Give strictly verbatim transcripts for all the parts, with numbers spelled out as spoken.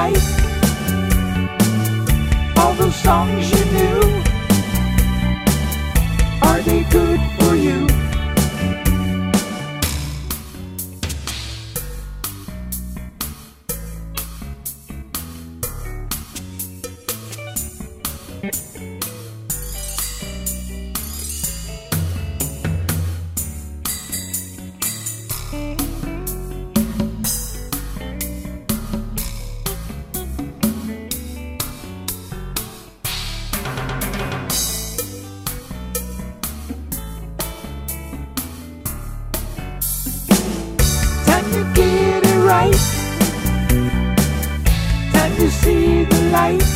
right. All those songs you knew, are they good for you? Time to get it right, time to see the light.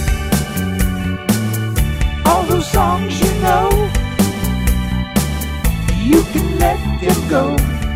All those songs you know, you can let them go.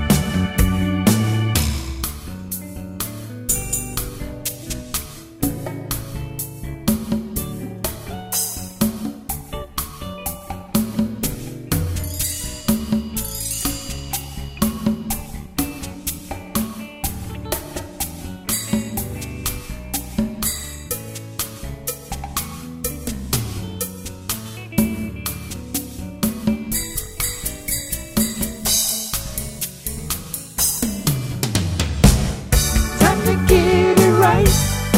Get it right,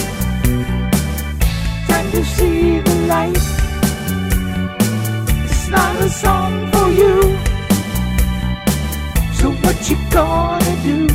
time to see the light. It's not a song for you, so what you gonna do?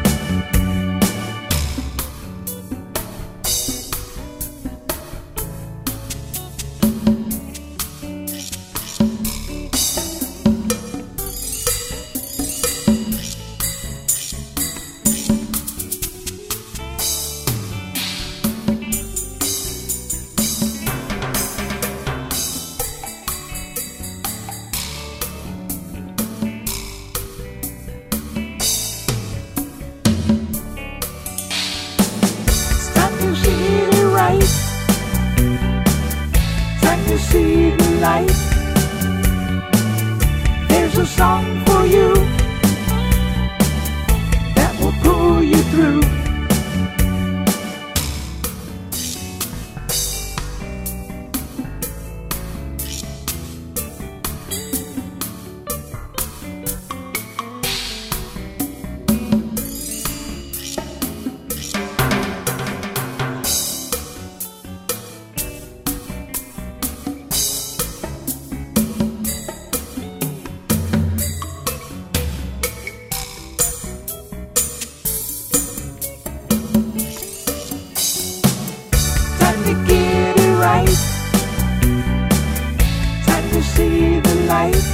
Time to see the light. There's a song for you that will pull you through. Time to see the light.